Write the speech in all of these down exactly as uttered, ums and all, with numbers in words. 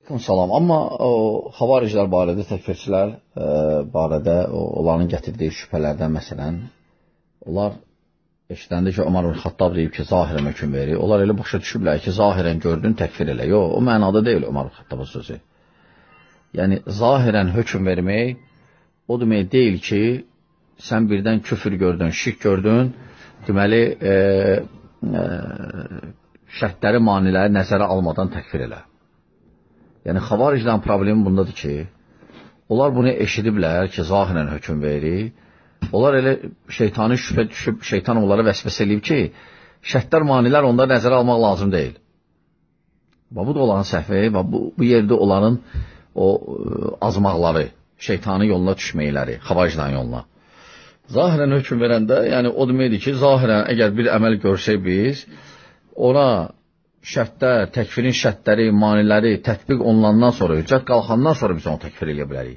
Salam. Amma o xavariclər barədə, təkfirçilər e, barədə o, onların gətirdiyi şübhələrdən məsələn, onlar eşidəndə ki, Ömər ibn Xattab deyib ki, zahirən hökm verir. Onlar elə başa düşüblər ki, zahirən gördün, təkfir elə. Yox, o mənada deyil Ömər ibn Xattabın sözü. Yəni, zahirən hökm vermək, o demək deyil ki, sən birdən küfür gördün, şirk gördün, deməli, e, e, şərtləri, maniləri nəzərə almadan təkfir elə. Yəni, xavariclərin problemi bundadır ki, onlar bunu eşidiblər ki, zahirən hökm verir. Onlar elə şeytani şübhə düşüb, şeytan onlara vəsvəsə eləyib ki, şərtlər, manilər onda nəzərə almaq lazım deyil. Və bu da onların səhvi və bu, bu yerdə onların o azmaqları, şeytani yoluna düşməkləri, xavariclərin yoluna. Zahirən hökm verəndə, yəni o deməkdir ki, zahirən əgər bir əməl görsək biz, ona şərtlər, təkfirin şərtləri, maniləri tətbiq olunandan sonra, hüccət qalxandan sonra biz onu təkfir edə bilərik.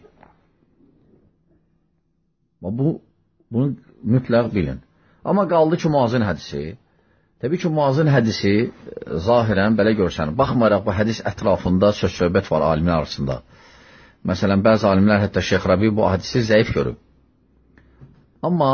Bu, bunu mütləq bilin. Amma qaldı ki, muazin hədisi. Təbii ki, muazin hədisi zahirən belə görsənir. Baxmayaraq, bu hədis ətrafında söz-söhbət var alimlər arasında. Məsələn, bəzi alimlər, hətta Şeyx Rabi bu hədisi zəif görüb. Amma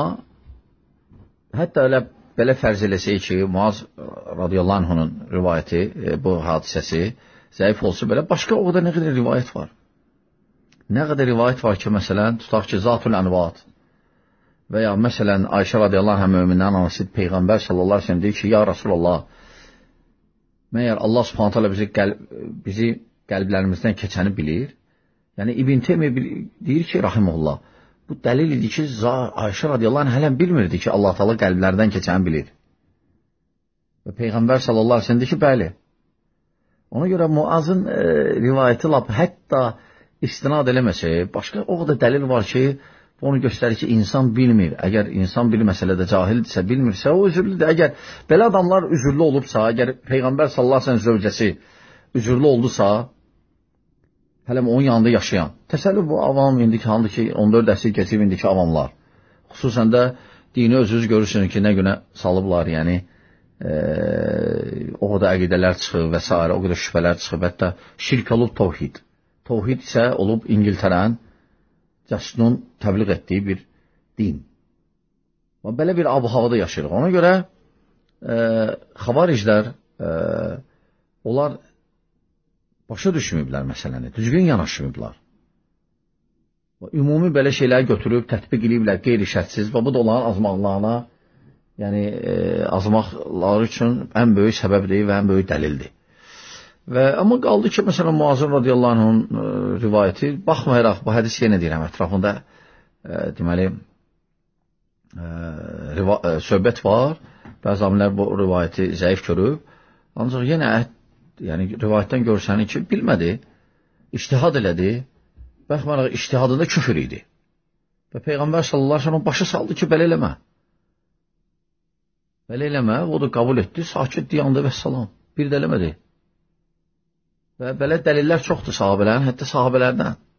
hətta elə belə fərz eləsək ki, Muaz radiyallahu anhunun rivayəti, e, bu hadisəsi zəif olsa belə, başqa o qədər nə qədər rivayət var. Nə qədər rivayət var ki, məsələn, tutaq ki, Zatul Ənvat və ya məsələn, Ayşə radiyallahu anh mümindən anası Peyğəmbər sallallahu aleyhi ve sellem deyir ki, ya Rasulullah, məyər Allah subhanət hələ bizi, qəlb, bizi qəlblərimizdən keçəni bilir. Yəni, İbn Teymiyyə deyir ki, rahimullah, bu dəlil idi ki, Ayşə radiyallahu anh hələn bilmirdi ki, Allah Teala qəlblərdən keçəni bilir. Və Peyğəmbər sallallahu aleyhi ve sellem deyir ki, bəli. Ona görə Muazın e, rivayəti lap hətta istinad eləməsə, başqa o qədər dəlil var ki, onu göstərir ki, insan bilmir. Əgər insan bir məsələdə cahildirsə, bilmirsə, o üzürlüdür. Əgər belə adamlar üzürlü olubsa, əgər Peyğəmbər sallallahu aleyhi ve sellem zövcəsi üzürlü oldusa, hələm onun yanında yaşayan. Təsəllüf bu avam indiki, handır ki, on dörd əsr keçib indiki avamlar. Xüsusən də dini özünüz görürsünüz ki, nə günə salıblar, yəni e, o qədər əqidələr çıxıb və s. o qədər şübhələr çıxıb, hətta şirk olub tovhid. Tovhid isə olub İngiltərənin cəsunun təbliğ etdiyi bir din. Və belə bir ab-havada yaşayırıq. Ona görə e, xavariclər e, onlar başa düşməyiblər məsələni, düzgün yanaşmıyıblar. Ümumi belə şeyləri götürüb, tətbiq ediblər qeyri-şərtsiz və bu da onların azmaqlarına, yəni e, azmaqları üçün ən böyük səbəbdir və ən böyük dəlildir. Və, amma qaldı ki, məsələn, Muazın radiyallahu anh'ın e, rivayəti, baxmayaraq, bu hədis yenə deyirəm, ətrafında e, deməli e, riva, e, söhbət var, bəzi alimlər bu rivayəti zəif görüb, ancaq yenə yəni rivayətdən görsənir ki, bilmədi, ictihad elədi, baxmayaraq ictihadında küfür idi. Və Peyğəmbər sallallahu aleyhi ve sellem başa saldı ki, belə eləmə. Belə eləmə, o da qəbul etdi, sakit diyandı və salam, bir də eləmədi. Və belə dəlillər çoxdur sahabələrin, hətta sahabələrdən.